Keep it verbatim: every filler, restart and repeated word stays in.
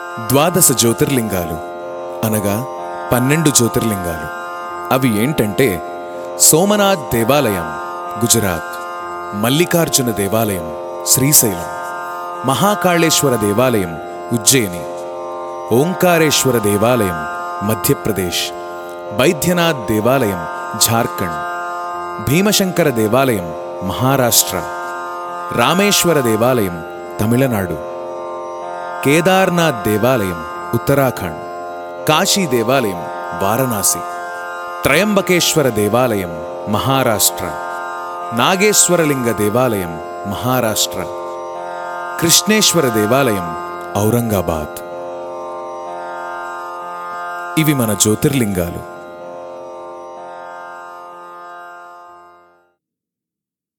ద్వాదశ జ్యోతిర్లింగాలు అనగా పన్నెండు జ్యోతిర్లింగాలు. అవి ఏంటంటే సోమనాథ్ దేవాలయం గుజరాత్, మల్లికార్జున దేవాలయం శ్రీశైలం, మహాకాళేశ్వర దేవాలయం ఉజ్జయిని, ఓంకారేశ్వర దేవాలయం మధ్యప్రదేశ్, బైద్యనాథ్ దేవాలయం ఝార్ఖండ్, భీమశంకర దేవాలయం మహారాష్ట్ర, రామేశ్వర దేవాలయం తమిళనాడు, కేదార్నాథ్ దేవాలయం ఉత్తరాఖండ్, కాశీ దేవాలయం వారణాసి, త్రయంబకేశ్వర దేవాలయం మహారాష్ట్ర, నాగేశ్వరలింగ దేవాలయం మహారాష్ట్ర, కృష్ణేశ్వర దేవాలయం ఔరంగాబాద్. ఇవి మన జ్యోతిర్లింగాలు.